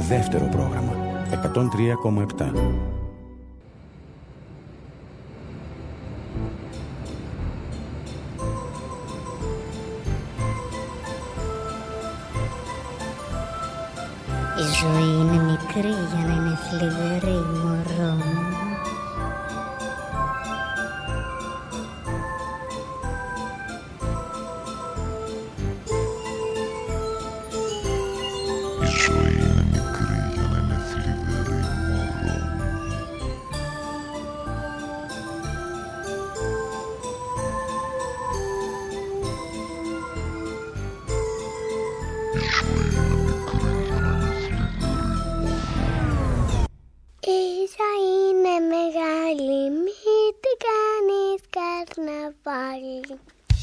δεύτερο πρόγραμμα 103,7. Η ζωή είναι μικρή για να είναι θλιβερή, μωρό μου. Η ζωή είναι μικρή για να είναι θλιβερή, μωρό μου. Η ζωή είναι μεγάλη, μην την κάνεις καρναβάλι.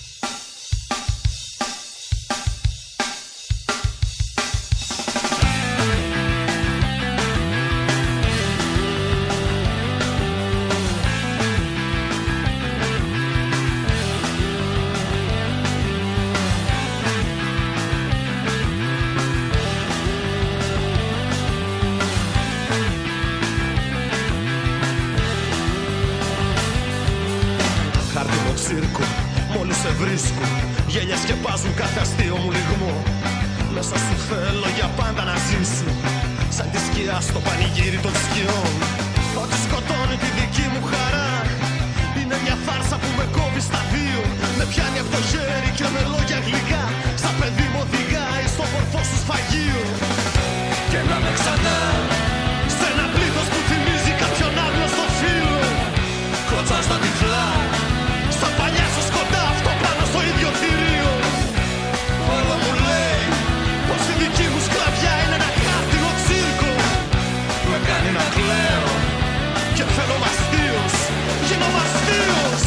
Τσίρκο, μόλις σε βρίσκω, γέλια σκεπάζουν κάθε αστείο μου λιγμό. Μέσα σου θέλω για πάντα να ζήσω, σαν τη σκιά στο πανηγύρι των σκιών. Ό,τι σκοτώνει τη δική μου χαρά είναι μια φάρσα που με κόβει στα δύο. Με πιάνει από το χέρι και με λόγια γλυκά, σαν παιδί μου οδηγάει στο μορφό σου σφαγείο. Και να με ξανά σε ένα πλήθος που θυμίζει κάποιον άγνωστο φίλο. Κλωτσάω στα τυφλά, στα παλιά σου σκοντά, αυτό πάνω στο ίδιο θηρίο. Όλο μου λέει πως η δική μου σκλαβιά είναι ένα χάρτινο τσίρκο. Με κάνει να κλαίω και θέλω μαστίος, γίνω μαστίος.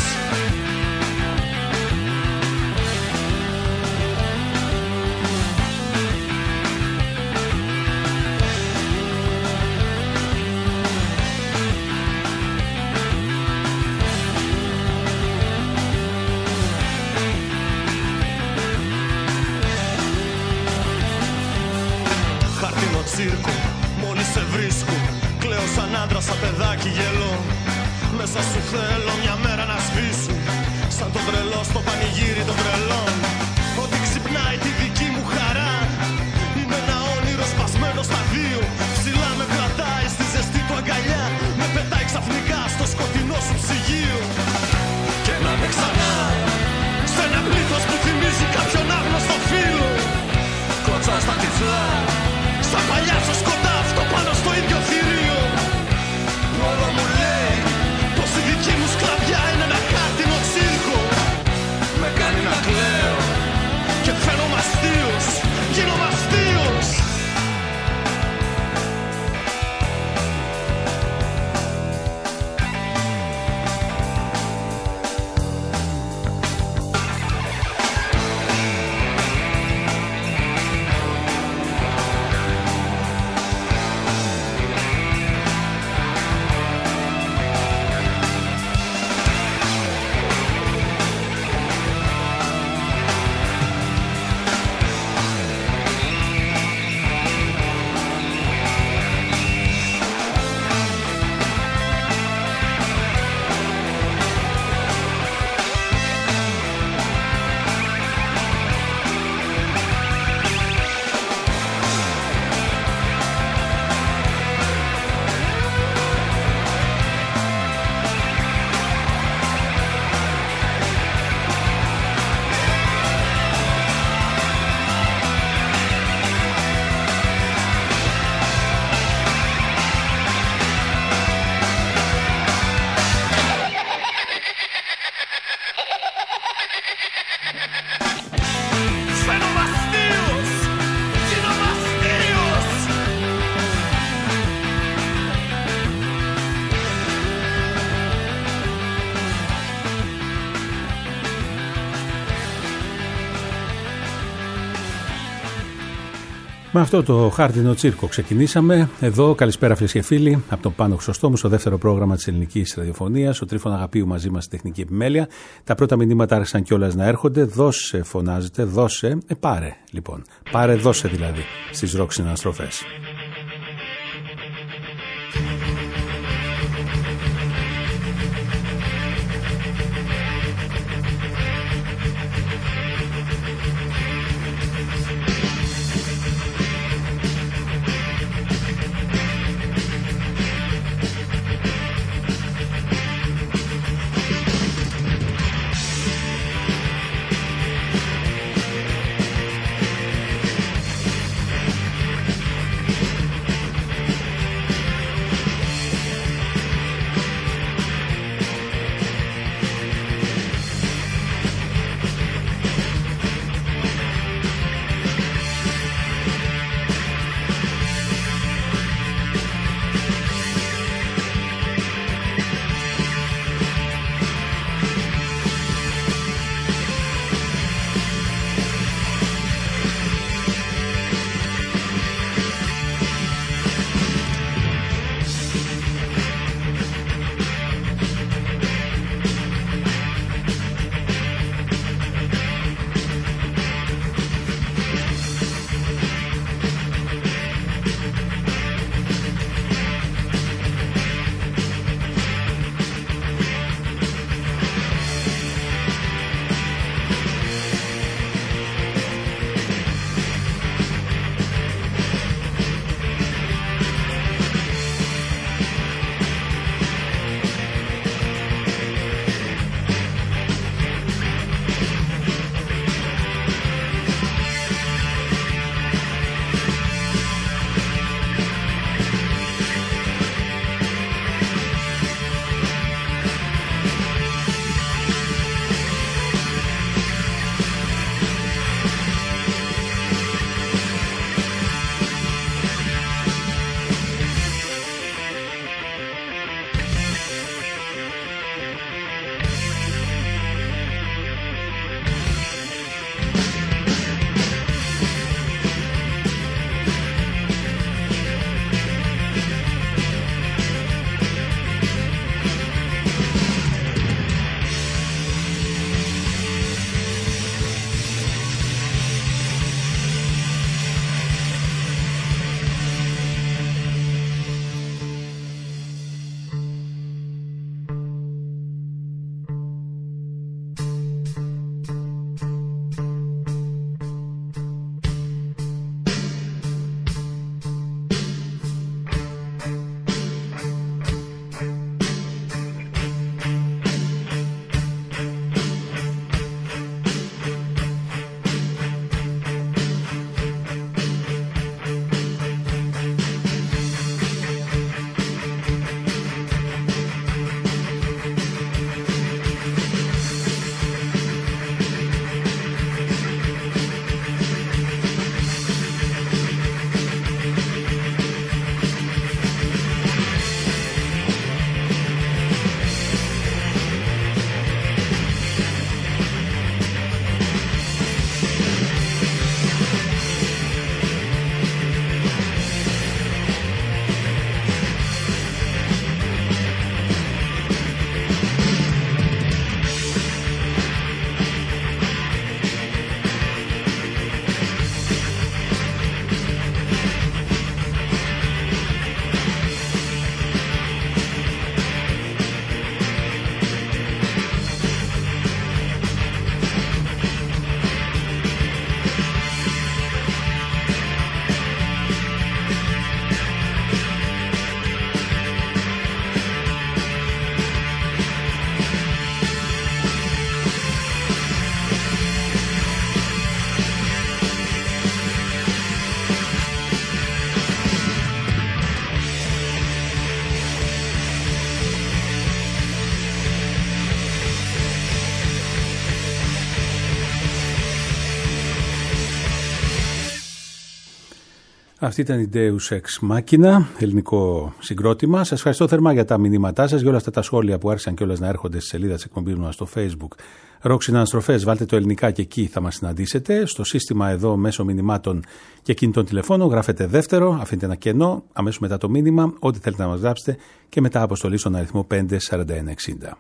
Τσίρκο, μόλις σε βρίσκω, κλαίω σαν άντρα, σαν παιδάκι γελώ. Μέσα σου θέλω μια μέρα να σβήσω, σαν τον τρελό στο πανηγύρι των τρελών. Ό,τι ξυπνάει τη δική μου χαρά είναι ένα όνειρο σπασμένο στα δύο. Ψηλά με κρατάει στη ζεστή του αγκαλιά, με πετάει ξαφνικά στο σκοτεινό σου ψυγείο. Και να με ξανά σε ένα πλήθος που θυμίζει κάποιον άγνωστο φίλο. Κλωτσάω στα τυφλά, στα παλιά σου σκοτά, αυτό πάνω στο ίδιο θηρίο. Όλο μου λέει πως η δική μου σκλαβιά είναι ένα χάρτινο τσίρκο. Με κάνει να κλαίω και θέλω μαστίος, γίνω μαστίος. Με αυτό το χάρτινο τσίρκο ξεκινήσαμε. Εδώ, καλησπέρα φίλες και φίλοι, από τον Πάνο Χρυσοστόμου στο δεύτερο πρόγραμμα της ελληνικής ραδιοφωνίας. Ο Τρίφωνα Αγαπίου μαζί μας στη τεχνική επιμέλεια. Τα πρώτα μηνύματα άρχισαν κιόλας να έρχονται. Δώσε, φωνάζετε, δώσε. Πάρε, λοιπόν. Πάρε, δώσε δηλαδή στις ροκ συναναστροφές. Αυτή ήταν η Deus Ex Machina, ελληνικό συγκρότημα. Σας ευχαριστώ θερμά για τα μηνύματά σας, για όλα αυτά τα σχόλια που άρχισαν κιόλας να έρχονται στη σελίδα της εκπομπής μας στο Facebook. Ροκ Συναναστροφές, βάλτε το ελληνικά και εκεί θα μας συναντήσετε. Στο σύστημα εδώ μέσω μηνυμάτων και κινητών τηλεφώνων γράφετε δεύτερο, αφήνετε ένα κενό, αμέσως μετά το μήνυμα, ό,τι θέλετε να μας γράψετε και μετά αποστολή στον αριθμό 54160.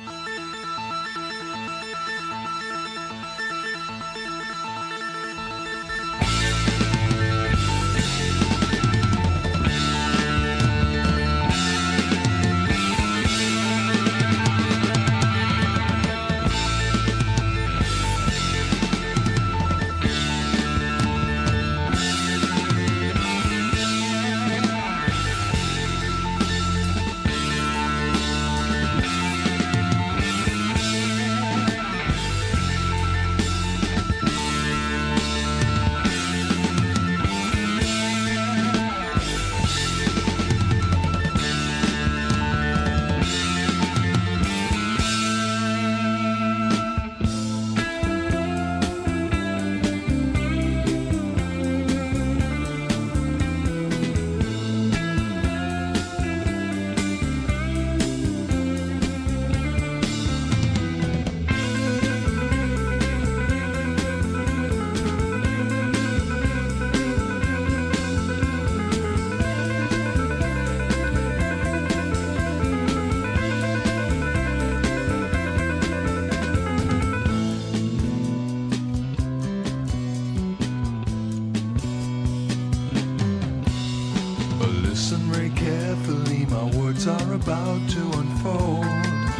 About to unfold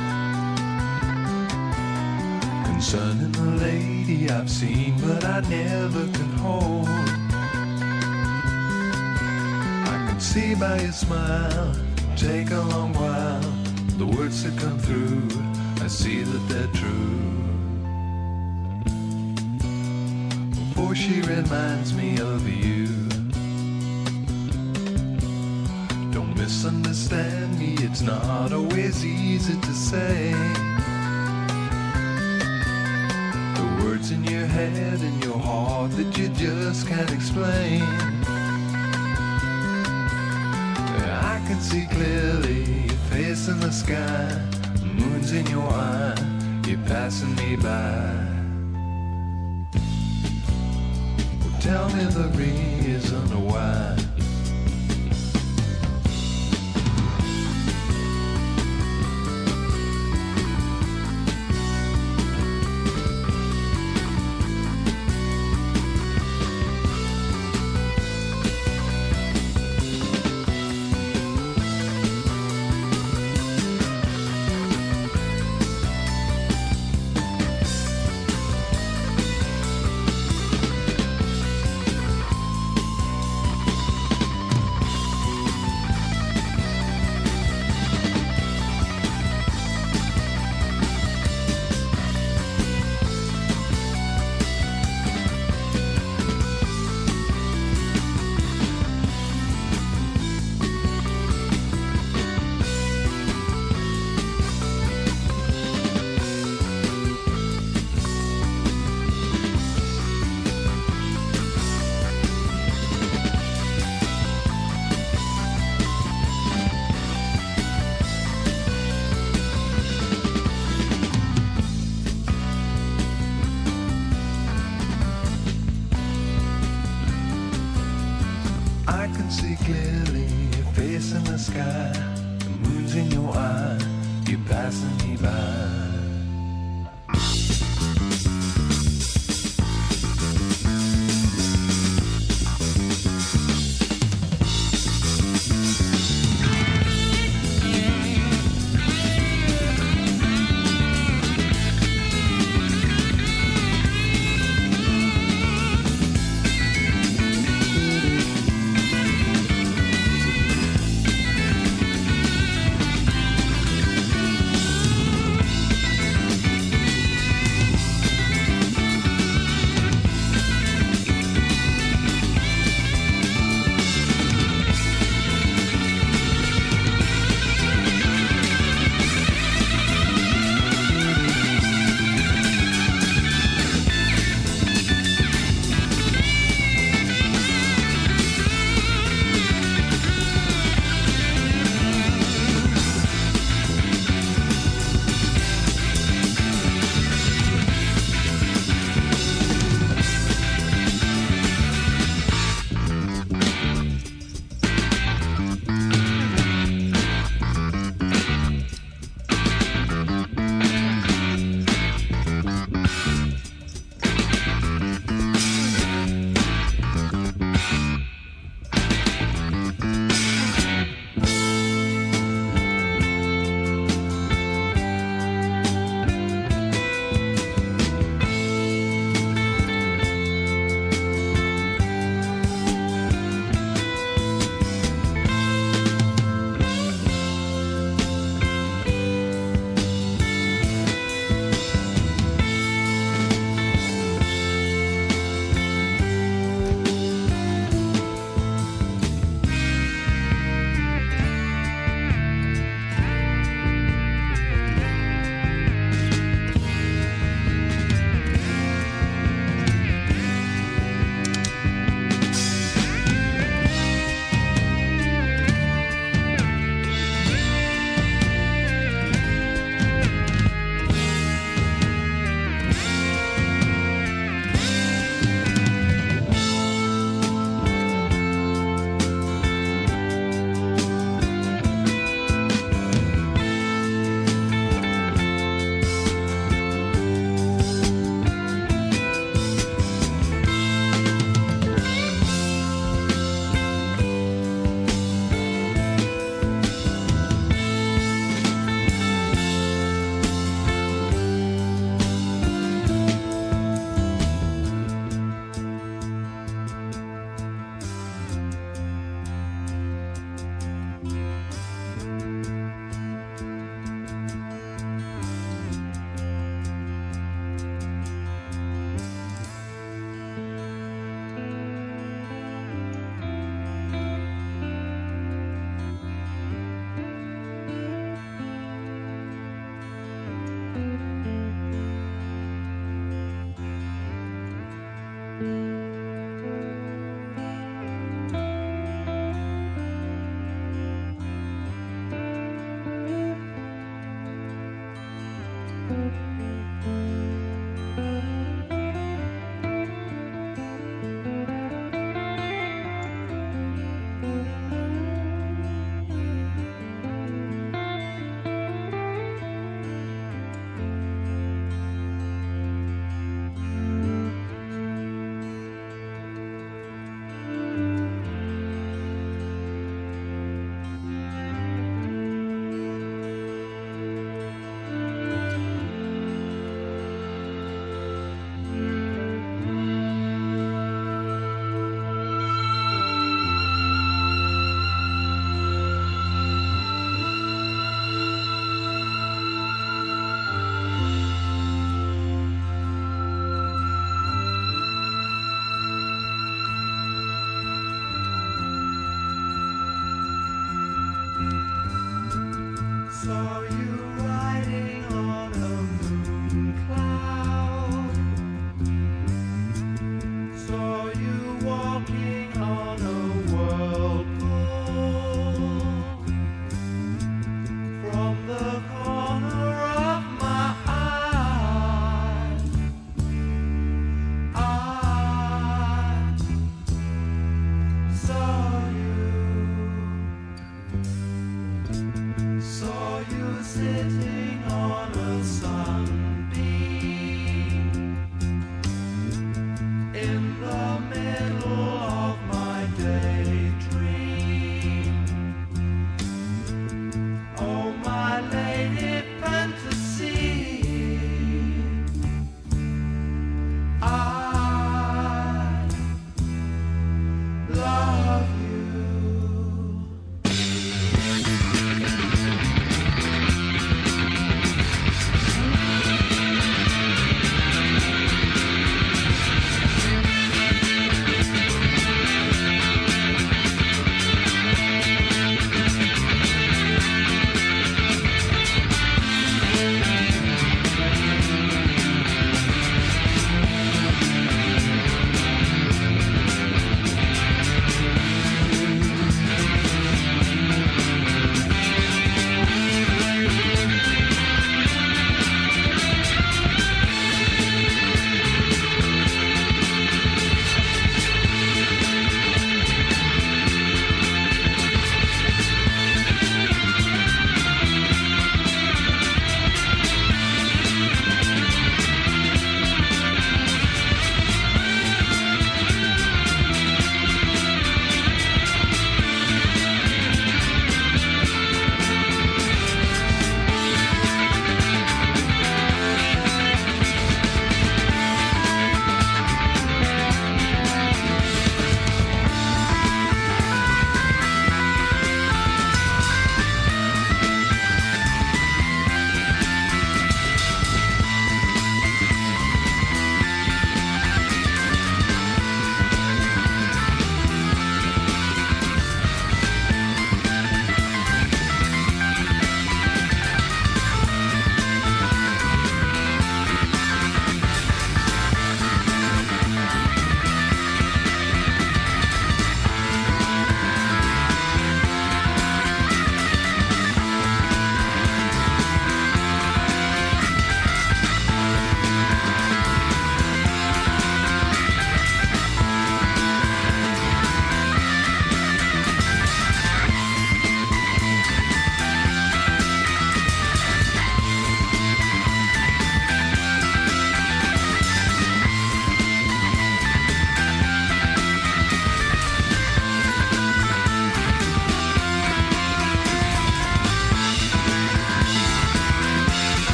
concerning the lady I've seen but I never can hold. I can see by your smile, take a long while, the words that come through, I see that they're true. Before she reminds me of you, don't misunderstand me, it's not always easy to say. The words in your head and your heart that you just can't explain. I can see clearly your face in the sky, moon's in your eye, you're passing me by. Well, tell me the reason why.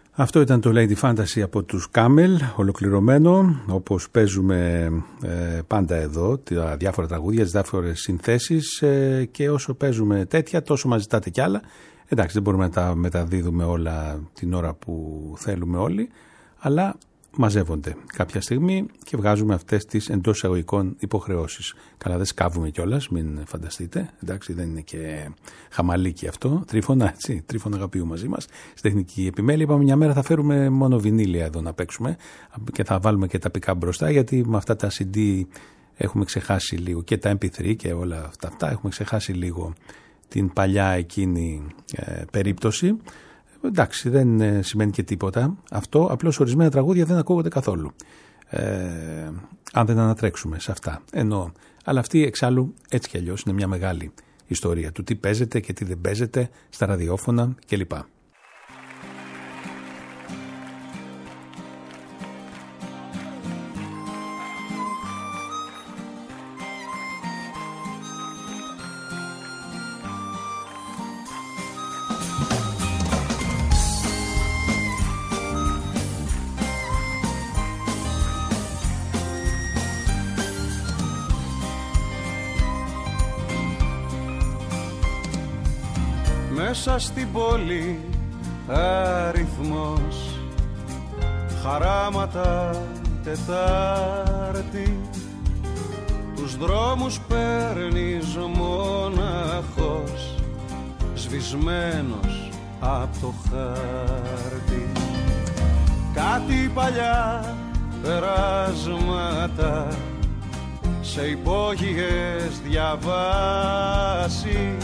Αυτό ήταν το Lady Fantasy από τους Camel, ολοκληρωμένο, όπως παίζουμε πάντα εδώ, τα διάφορα τραγούδια, τις διάφορες συνθέσεις, και όσο παίζουμε τέτοια τόσο μας ζητάτε κι άλλα. Εντάξει, δεν μπορούμε να τα μεταδίδουμε όλα την ώρα που θέλουμε όλοι, αλλά μαζεύονται κάποια στιγμή και βγάζουμε αυτές τις εντός εισαγωγικών υποχρεώσεις. Καλά, δεν σκάβουμε κιόλας, μην φανταστείτε. Εντάξει, δεν είναι και χαμαλίκι αυτό. Τρίφωνα, έτσι, Τρίφωνα αγαπίου μαζί μας. Στη τεχνική επιμέλεια είπαμε μια μέρα θα φέρουμε μόνο βινίλια εδώ να παίξουμε και θα βάλουμε και τα pick-up μπροστά, γιατί με αυτά τα CD έχουμε ξεχάσει λίγο, και τα MP3 και όλα αυτά έχουμε ξεχάσει λίγο την παλιά εκείνη περίπτωση. Εντάξει, δεν σημαίνει και τίποτα αυτό, απλώς ορισμένα τραγούδια δεν ακούγονται καθόλου αν δεν ανατρέξουμε σε αυτά. Αλλά αυτή εξάλλου έτσι κι αλλιώς είναι μια μεγάλη ιστορία του τι παίζεται και τι δεν παίζεται στα ραδιόφωνα κλπ. Μέσα στην πόλη αριθμός, χαράματα Τετάρτη, τους δρόμους παίρνεις μοναχός, σβησμένος απ' το χάρτη. Κάτι παλιά περάσματα σε υπόγειες διαβάσεις,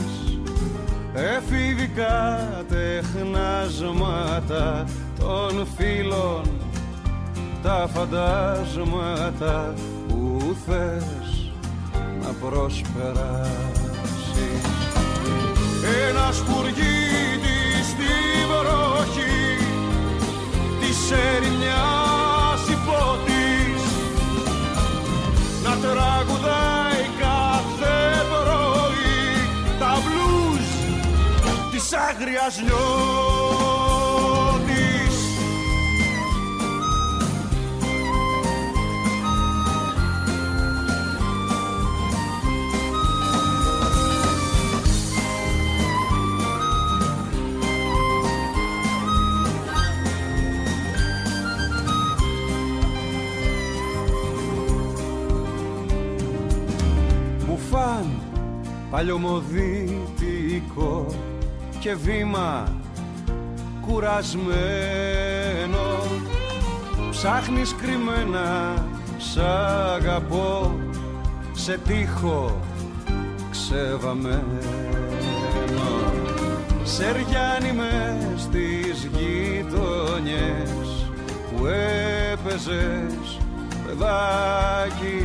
εφηβικά τεχνάσματα των φίλων, τα φαντάσματα που θες να προσπεράσεις. Ένας πουργίτης στη βροχή της ερημιάς υπότης να τραγουδάει κάθε πρωί τα blues της άγριας νιώτης. Μπουφάν παλιωμοδίτικο και βήμα κουρασμένο, ψάχνεις κρυμμένα σ' αγαπώ σε τοίχο ξεβαμένο. Σεριάνι μες στις γειτονιές που έπαιζες παιδάκι,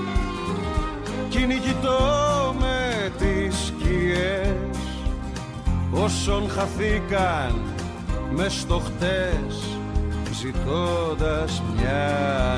κυνηγητό με τις σκιές όσων χαθήκαν μες στο χτες, ζητώντας μια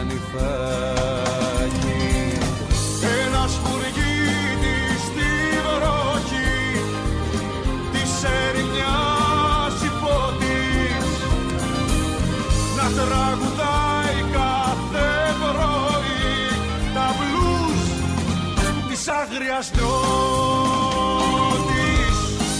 νυφάκι. Ένας φουργίτης στη βροχή της ερημιάς υπότης να τραγουδάει κάθε πρωί τα blues της άγριας νιώτης.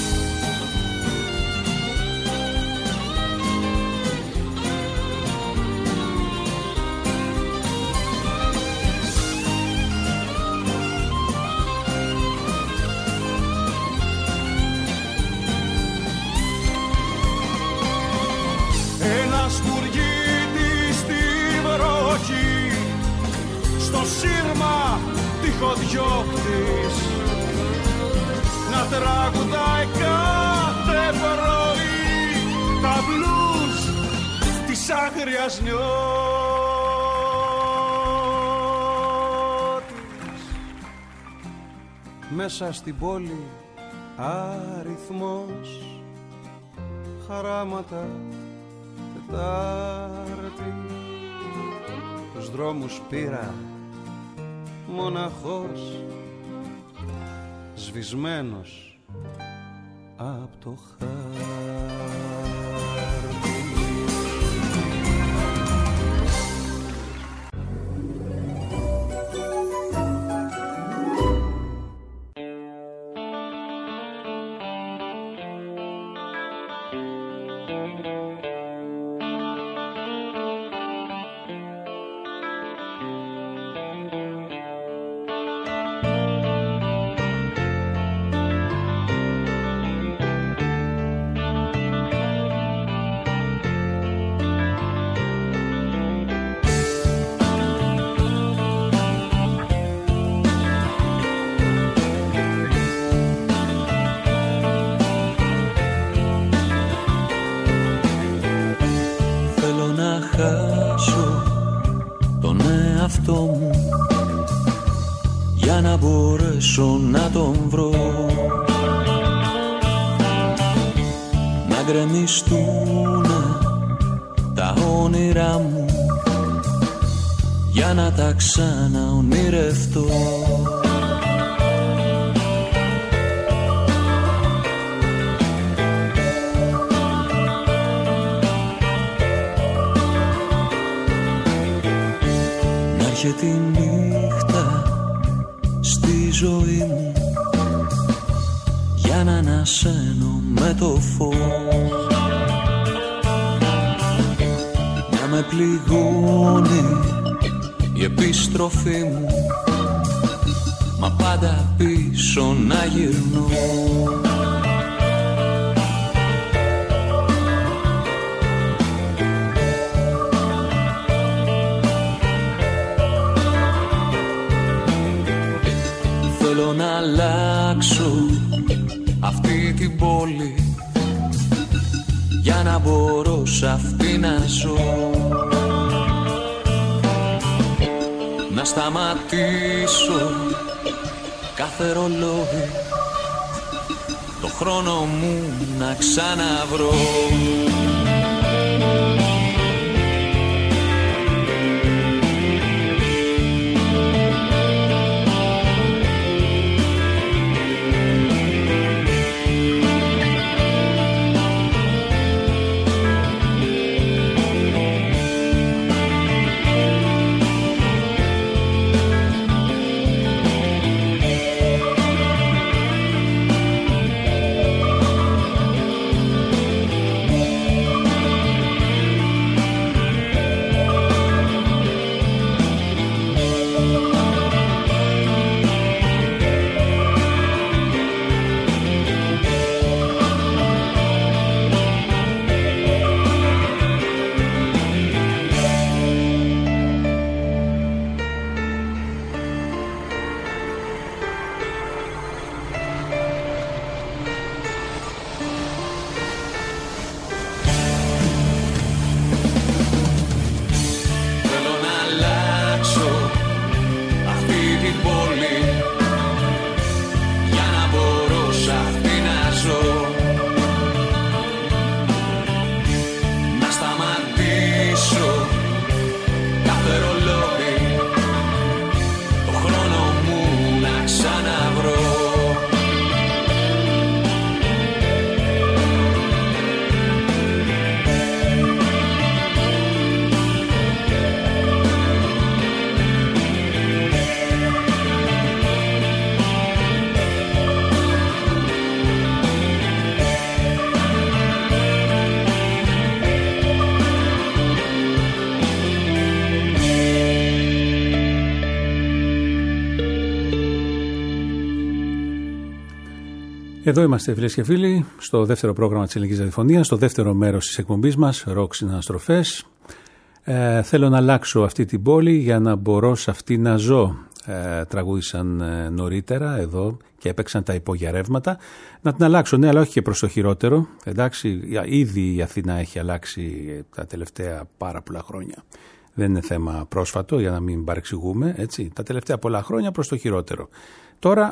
Ένας φουργίτης στη βροχή στο σύρμα τυχοδιώκτης να τραγουδάει κάθε πρωί τα blues της άγριας νιώτης. Μέσα στην πόλη αριθμός, χαράματα Τετάρτη, τους δρόμους πήρα μοναχός, σβησμένος απ' το χάρτη. εαυτό μου για να μπορέσω να τον βρω, να γκρεμιστούνε τα όνειρά μου για να τα ξαναονειρευτώ. Να έρχεται η νύχτα στη ζωή μου για να ανασένω με το φως, να με πληγώνει η επιστροφή μου, μα πάντα πίσω να γυρνώ. Θέλω να αλλάξω αυτή την πόλη για να μπορώ σ' αυτή να ζω, να σταματήσω κάθε ρολόι, το χρόνο μου να ξαναβρω. Εδώ είμαστε, φίλες και φίλοι, στο δεύτερο πρόγραμμα της Ελληνικής Ραδιοφωνίας, στο δεύτερο μέρος της εκπομπής μας, ροκ συναναστροφές. Θέλω να αλλάξω αυτή την πόλη για να μπορώ σε αυτή να ζω. Τραγούδησαν νωρίτερα εδώ και έπαιξαν τα υπογειαρεύματα. Να την αλλάξω, ναι, αλλά όχι και προς το χειρότερο. Εντάξει, ήδη η Αθήνα έχει αλλάξει τα τελευταία πάρα πολλά χρόνια. Δεν είναι θέμα πρόσφατο, για να μην παρεξηγούμε, έτσι. Τα τελευταία πολλά χρόνια προς το χειρότερο. Τώρα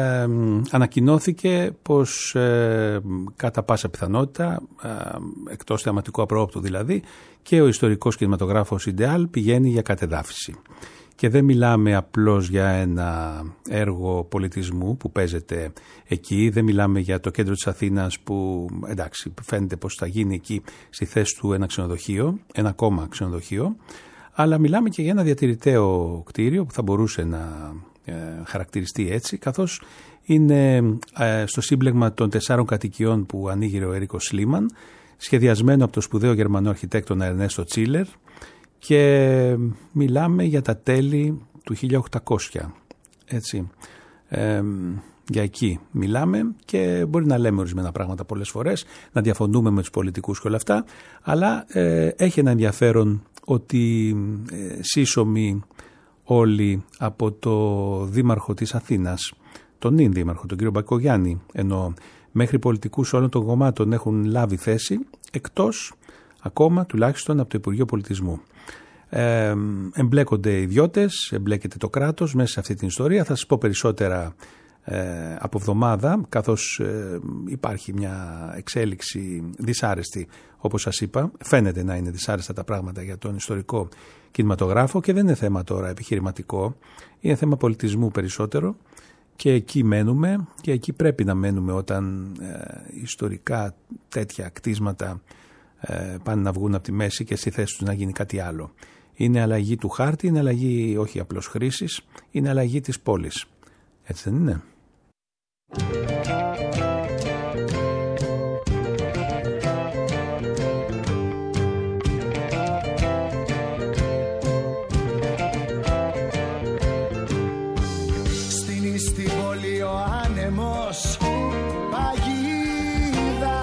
ανακοινώθηκε πως κατά πάσα πιθανότητα, εκτός θεαματικού απρόοπτου δηλαδή, και ο ιστορικός κινηματογράφος Ιντεάλ πηγαίνει για κατεδάφιση. Και δεν μιλάμε απλώς για ένα έργο πολιτισμού που παίζεται εκεί, δεν μιλάμε για το κέντρο της Αθήνας που εντάξει φαίνεται πως θα γίνει εκεί στη θέση του ένα ξενοδοχείο, ένα ακόμα ξενοδοχείο, αλλά μιλάμε και για ένα διατηρηταίο κτίριο που θα μπορούσε να χαρακτηριστεί έτσι, καθώς είναι στο σύμπλεγμα των 4 κατοικιών που ανοίγει ο Έρικος Σλίμαν, σχεδιασμένο από το σπουδαίο Γερμανό αρχιτέκτονα Ερνέστο Τσίλερ, και μιλάμε για τα τέλη του 1800, έτσι. Για εκεί μιλάμε και μπορεί να λέμε ορισμένα πράγματα πολλές φορές, να διαφωνούμε με τους πολιτικούς και όλα αυτά, αλλά έχει ένα ενδιαφέρον ότι σύσσωμοι όλοι από το δήμαρχο της Αθήνας, τον νυν δήμαρχο, τον κύριο Μπακογιάννη, ενώ μέχρι πολιτικούς όλων των κομμάτων έχουν λάβει θέση, εκτός ακόμα τουλάχιστον από το Υπουργείο Πολιτισμού. Εμπλέκονται ιδιώτες, εμπλέκεται το κράτος μέσα σε αυτή την ιστορία. Θα σας πω περισσότερα από εβδομάδα, καθώς υπάρχει μια εξέλιξη δυσάρεστη, όπως σας είπα. Φαίνεται να είναι δυσάρεστα τα πράγματα για τον ιστορικό κινηματογράφο και δεν είναι θέμα τώρα επιχειρηματικό, είναι θέμα πολιτισμού περισσότερο και εκεί μένουμε και εκεί πρέπει να μένουμε όταν ιστορικά τέτοια κτίσματα πάνε να βγουν από τη μέση και στη θέση τους να γίνει κάτι άλλο. Είναι αλλαγή του χάρτη, είναι αλλαγή όχι απλώς χρήσης, είναι αλλαγή της πόλης. Έτσι δεν είναι? Στην πόλη ο άνεμος παγίδα,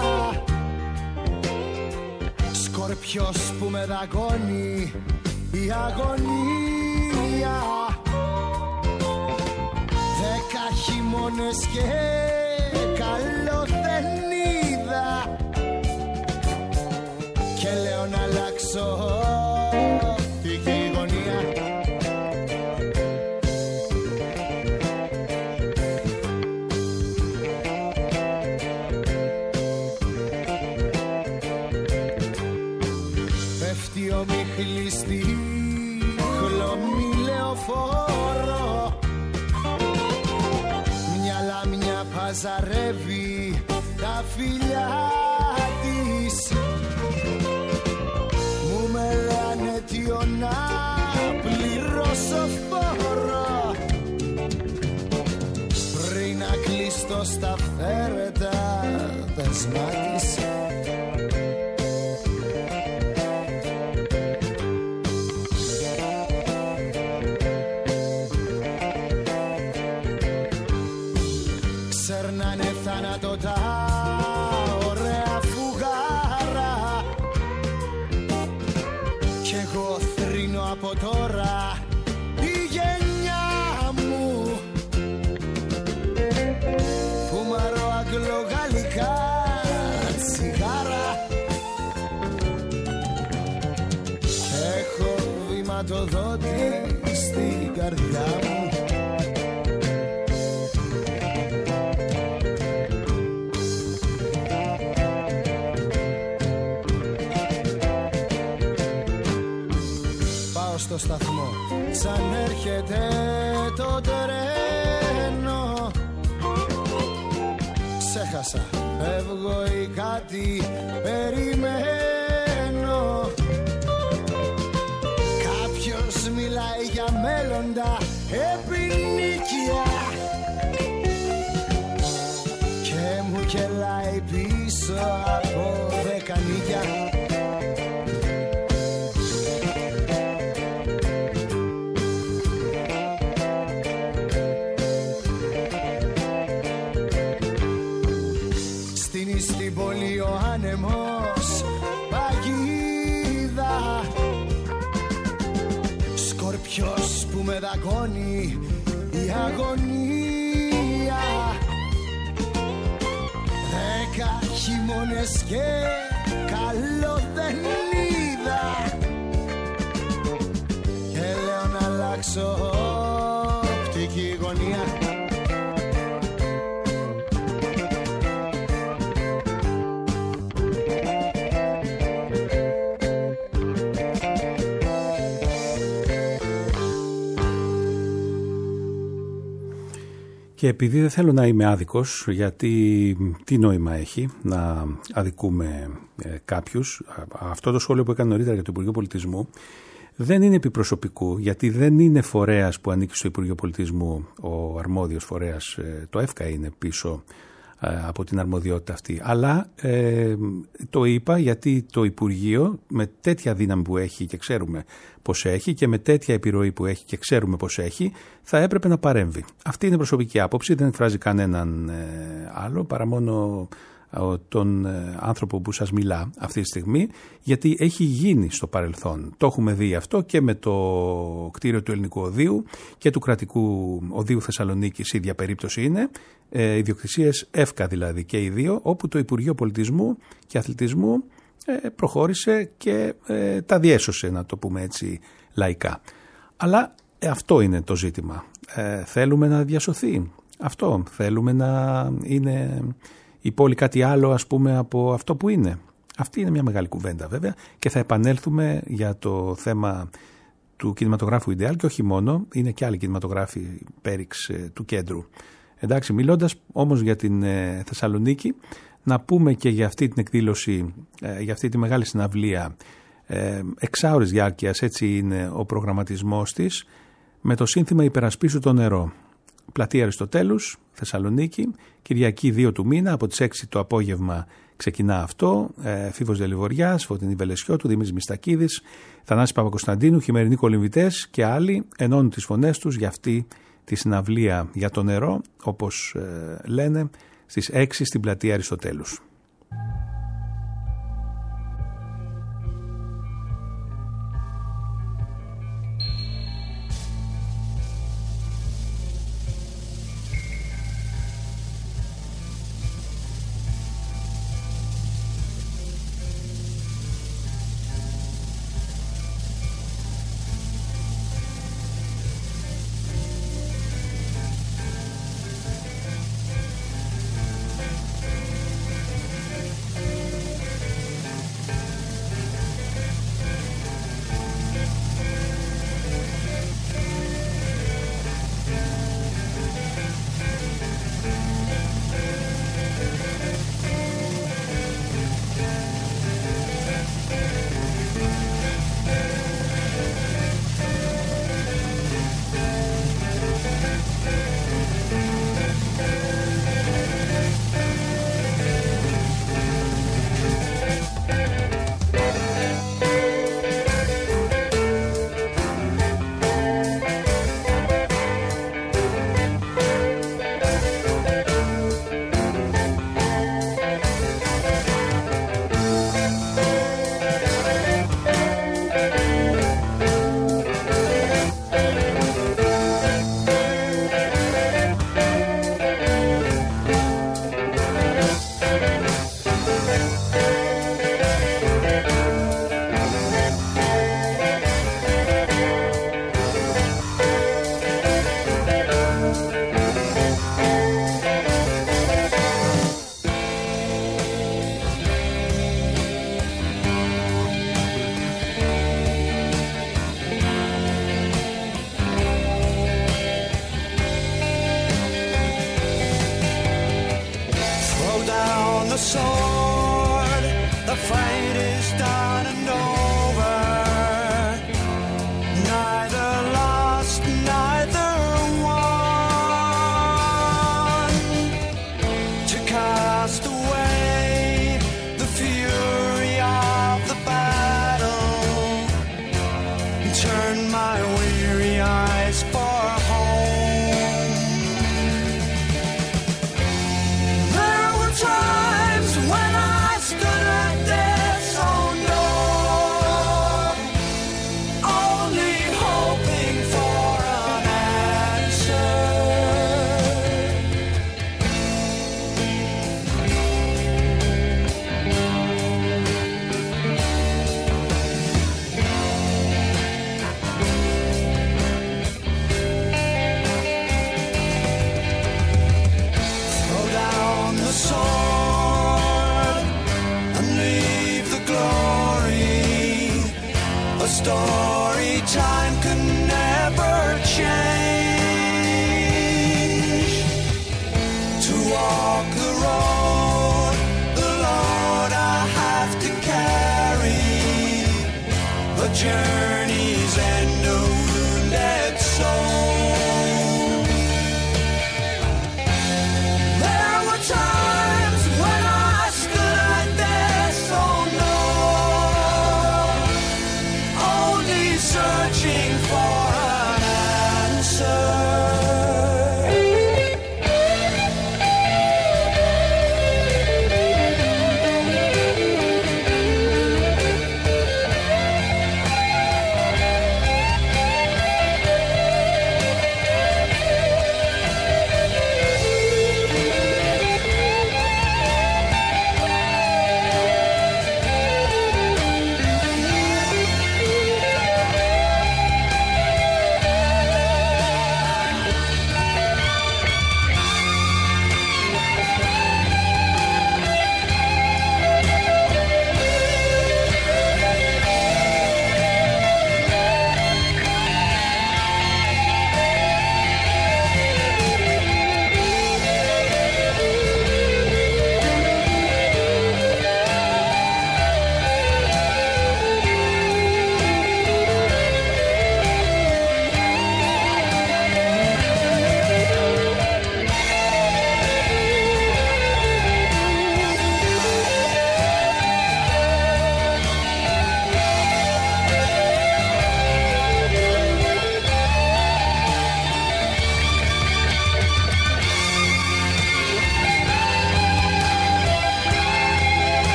σκορπιός που με δαγκώνει η αγωνία. 10 χειμώνες και καλό δεν είδα και λέω να αλλάξω τη γωνία. Πέφτει ο μιχλής στη χλωμή λεωφόρο, μια λάμια παζαρεύει τα φιλιά της. Μου μελάνε τιο να πληρώσω φόρο πριν να κλειστώ στα φέρετα δεσμά της. Ξέρνανε θάνατο τα ωραία φουγάρα κι εγώ θρήνω από τώρα η γενιά μου που μαρώ αγγλογαλλικά τσιγάρα. Έχω βηματοδότη στην καρδιά μου. Στο σταθμό σαν έρχεται το τρένο, ξέχασα φεύγω ή κάτι περιμένω. Κάποιος μιλάει για μέλλοντα επινίκια και μου κελάει πίσω από δεκανίκια. Στην πόλη ο άνεμος παγίδα, σκορπιός που με δαγκώνει η αγωνία. 10 χειμώνες και καλό δεν είδα και λέω να αλλάξω οπτική γωνία. Και επειδή δεν θέλω να είμαι άδικος, γιατί τι νόημα έχει να αδικούμε κάποιους, αυτό το σχόλιο που έκανε νωρίτερα για το Υπουργείο Πολιτισμού δεν είναι επιπροσωπικού, γιατί δεν είναι φορέας που ανήκει στο Υπουργείο Πολιτισμού, ο αρμόδιος φορέας, το ΕΦΚΑ είναι πίσω από την αρμοδιότητα αυτή. Αλλά το είπα γιατί το Υπουργείο με τέτοια δύναμη που έχει και ξέρουμε πως έχει και με τέτοια επιρροή που έχει και ξέρουμε πως έχει, θα έπρεπε να παρέμβει. Αυτή είναι προσωπική άποψη, δεν εκφράζει κανέναν άλλο παρά μόνο τον άνθρωπο που σας μιλά αυτή τη στιγμή, γιατί έχει γίνει στο παρελθόν. Το έχουμε δει αυτό και με το κτίριο του Ελληνικού Οδείου και του Κρατικού Οδείου Θεσσαλονίκης, η ίδια περίπτωση είναι, ιδιοκτησίες ΕΦΚΑ δηλαδή και οι δύο, όπου το Υπουργείο Πολιτισμού και Αθλητισμού προχώρησε και τα διέσωσε, να το πούμε έτσι λαϊκά. Αλλά αυτό είναι το ζήτημα. Θέλουμε να διασωθεί αυτό? Θέλουμε να είναι η πόλη κάτι άλλο, ας πούμε, από αυτό που είναι? Αυτή είναι μια μεγάλη κουβέντα βέβαια, και θα επανέλθουμε για το θέμα του κινηματογράφου Ιντεάλ, και όχι μόνο, είναι και άλλοι κινηματογράφοι πέριξ του κέντρου. Εντάξει, μιλώντας όμως για την Θεσσαλονίκη, να πούμε και για αυτή την εκδήλωση, για αυτή τη μεγάλη συναυλία εξάωρης διάρκειας, έτσι είναι ο προγραμματισμός της, με το σύνθημα «Υπερασπίσου το νερό». Πλατεία Αριστοτέλους, Θεσσαλονίκη, Κυριακή 2 του μήνα, από τις 6 το απόγευμα ξεκινά αυτό. Φίβος Δελιβοριάς, Φωτεινή Βελεσιώτου, Δημήτρης Μιστακίδης, Θανάσης Παπακοσταντίνου, Χειμερινοί Κολυμβητές και άλλοι ενώνουν τις φωνές τους για αυτή τη συναυλία για το νερό, όπως λένε, στις 6 στην Πλατεία Αριστοτέλους.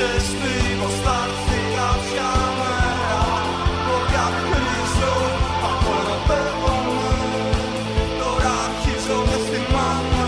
είχες πει πως θα έρθει κάποια μέρα. Το διακρίζω, απορροπεύομαι. Τώρα αρχίζω και θυμάμαι.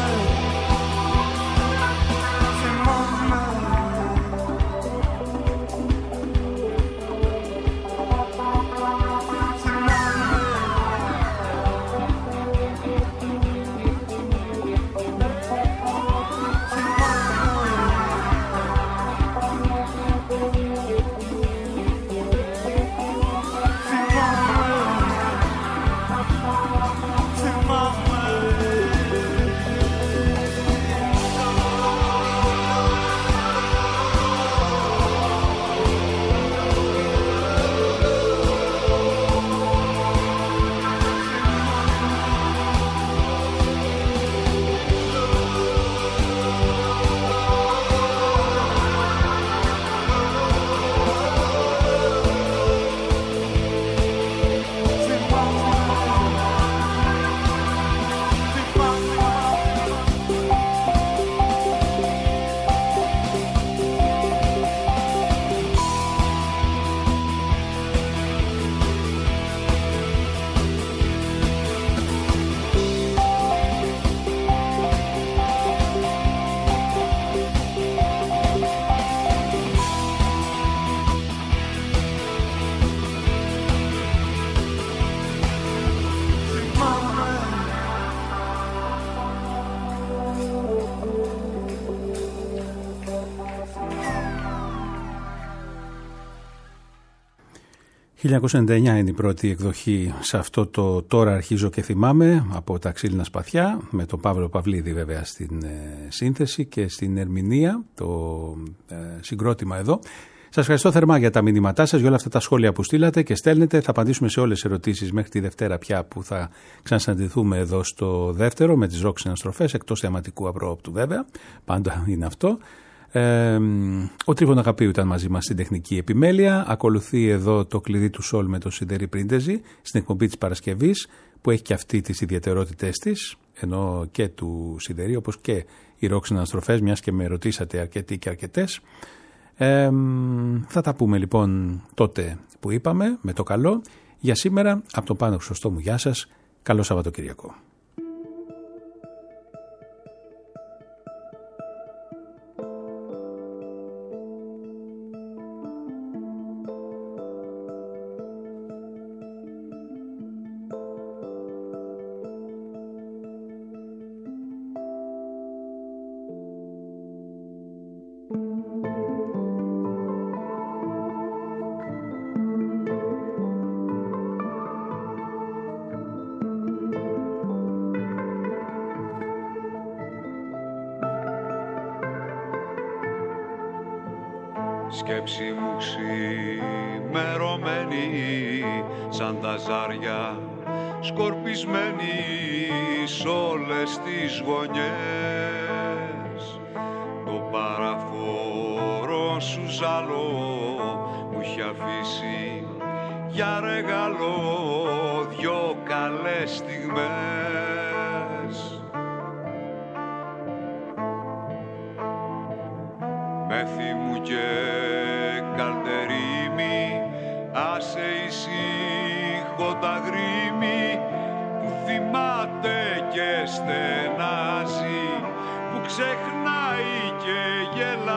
«1999» είναι η πρώτη εκδοχή σε αυτό το «Τώρα αρχίζω και θυμάμαι» από τα Ξύλινα Σπαθιά, με τον Παύλο Παυλίδη βέβαια στην σύνθεση και στην ερμηνεία, το συγκρότημα εδώ. Σας ευχαριστώ θερμά για τα μηνύματά σας, για όλα αυτά τα σχόλια που στείλατε και στέλνετε. Θα απαντήσουμε σε όλες τις ερωτήσεις μέχρι τη Δευτέρα πια, που θα ξανασυναντηθούμε εδώ στο δεύτερο με τις ροκ συναστροφές, εκτός θεαματικού απρόοπτου βέβαια, πάντα είναι αυτό. Ο Τρίφων Αγαπίου ήταν μαζί μας στην τεχνική επιμέλεια. Ακολουθεί εδώ το κλειδί του Σολ με το Σιδερή Πρίντεζη στην εκπομπή της Παρασκευής, που έχει και αυτή τις ιδιαιτερότητές της, ενώ και του Σιδερή, όπως και οι ροκ συναστροφές, μιας και με ρωτήσατε αρκετοί και αρκετές. Θα τα πούμε λοιπόν τότε που είπαμε, με το καλό. Για σήμερα από τον Πάνο Χρυσοστόμου, γεια σας, καλό Σαββατοκυριακό. Σκέψη μου ξημερωμένη σαν τα ζάρια, σκορπισμένη σ' όλες τις γωνιές. Το παραφόρο σου ζαλό μου έχει αφήσει για ρεγαλό δυο καλές στιγμές. Μέθη μου και καλτερίμι, άσε ησύχω τα γρήμη που θυμάται και στενάζει, που ξεχνάει και γελά.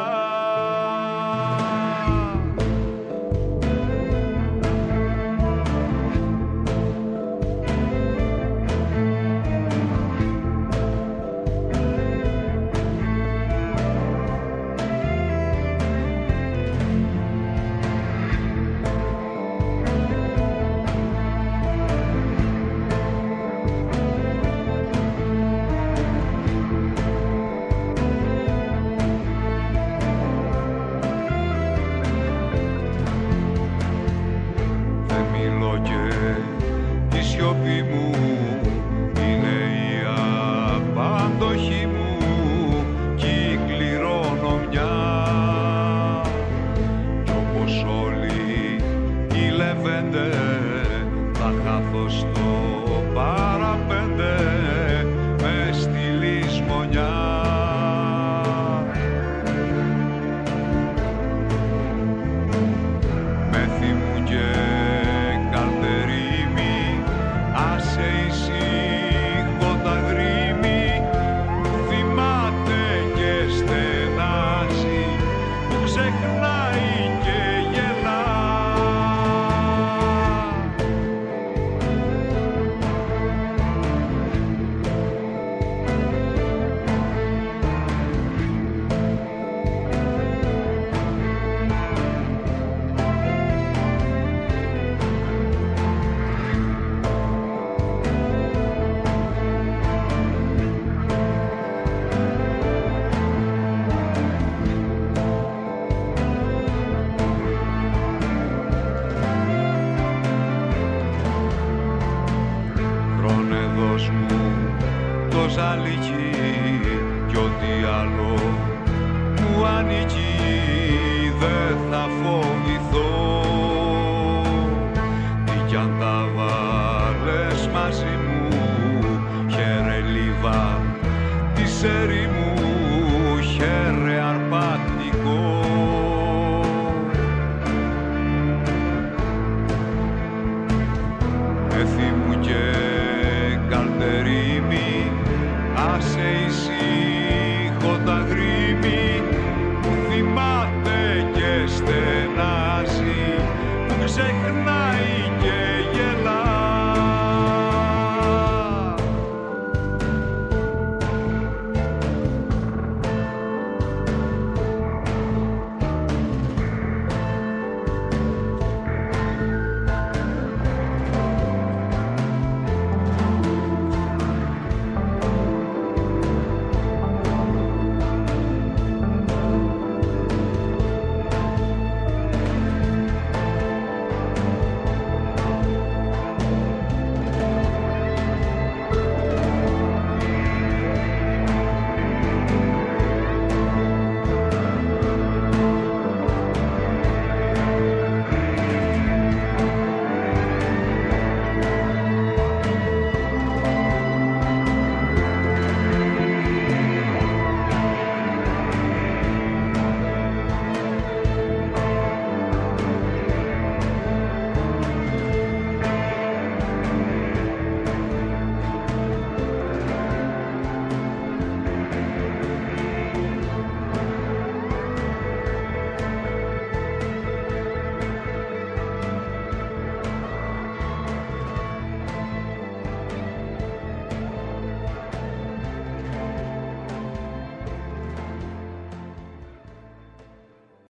που ανήκει δεν θα φωνάξει.